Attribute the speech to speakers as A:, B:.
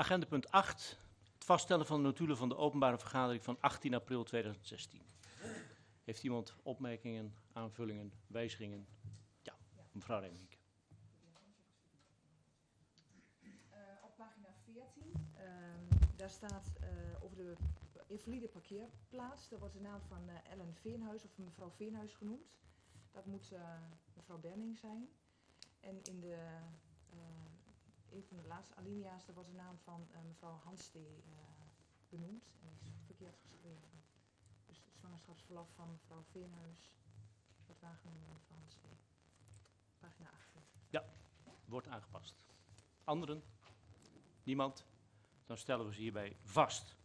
A: Agenda punt 8. Het vaststellen van de notulen van de openbare vergadering van 18 april 2016. Heeft iemand opmerkingen, aanvullingen, wijzigingen? Ja, mevrouw Remink.
B: Op pagina 14, daar staat over de invalide parkeerplaats. Daar wordt de naam van Ellen Veenhuis of mevrouw Veenhuis genoemd. Dat moet mevrouw Berning zijn. En in een van de laatste alinea's, daar wordt de naam van mevrouw Hanstee benoemd. En die is verkeerd geschreven. Dus het zwangerschapsverlof van mevrouw Veenhuis wordt waargenomen door mevrouw Hanstee. Pagina 18.
A: Ja, wordt aangepast. Anderen? Niemand? Dan stellen we ze hierbij vast.